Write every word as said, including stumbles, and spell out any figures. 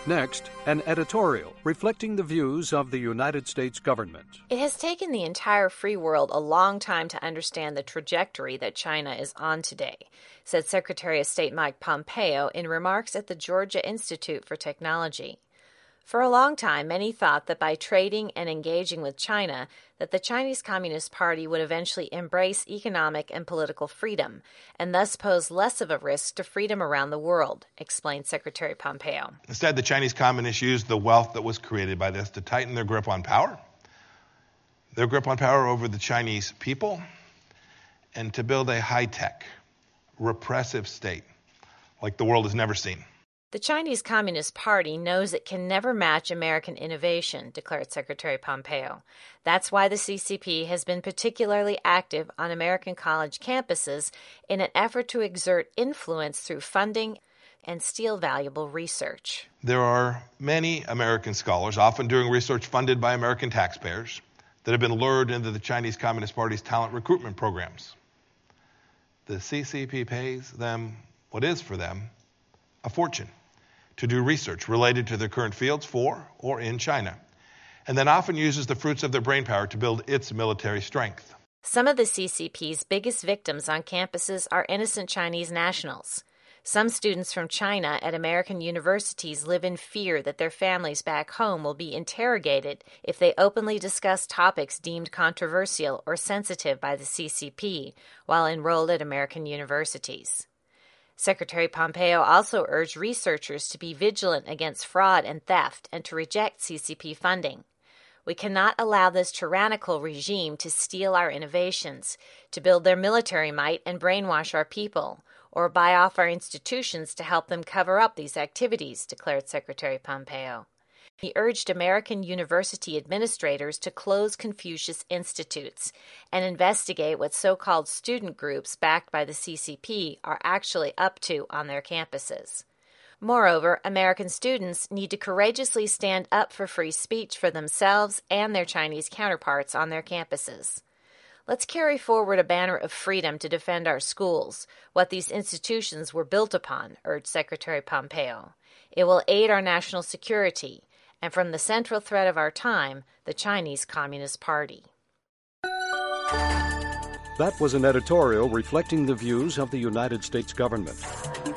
Next, an editorial reflecting the views of the United States government. It has taken the entire free world a long time to understand the trajectory that China is on today, said Secretary of State Mike Pompeo in remarks at the Georgia Institute for Technology. For a long time, many thought that by trading and engaging with China, that the Chinese Communist Party would eventually embrace economic and political freedom, and thus pose less of a risk to freedom around the world, explained Secretary Pompeo. Instead, the Chinese Communists used the wealth that was created by this to tighten their grip on power, their grip on power over the Chinese people, and to build a high-tech, repressive state like the world has never seen. The Chinese Communist Party knows it can never match American innovation, declared Secretary Pompeo. That's why the C C P has been particularly active on American college campuses in an effort to exert influence through funding and steal valuable research. There are many American scholars, often doing research funded by American taxpayers, that have been lured into the Chinese Communist Party's talent recruitment programs. The C C P pays them what is for them a fortune to do research related to their current fields for or in China, and then often uses the fruits of their brainpower to build its military strength. Some of the C C P's biggest victims on campuses are innocent Chinese nationals. Some students from China at American universities live in fear that their families back home will be interrogated if they openly discuss topics deemed controversial or sensitive by the C C P while enrolled at American universities. Secretary Pompeo also urged researchers to be vigilant against fraud and theft and to reject C C P funding. We cannot allow this tyrannical regime to steal our innovations, to build their military might and brainwash our people, or buy off our institutions to help them cover up these activities, declared Secretary Pompeo. He urged American university administrators to close Confucius Institutes and investigate what so-called student groups backed by the C C P are actually up to on their campuses. Moreover, American students need to courageously stand up for free speech for themselves and their Chinese counterparts on their campuses. Let's carry forward a banner of freedom to defend our schools, what these institutions were built upon, urged Secretary Pompeo. It will aid our national security, and from the central threat of our time, the Chinese Communist Party. That was an editorial reflecting the views of the United States government.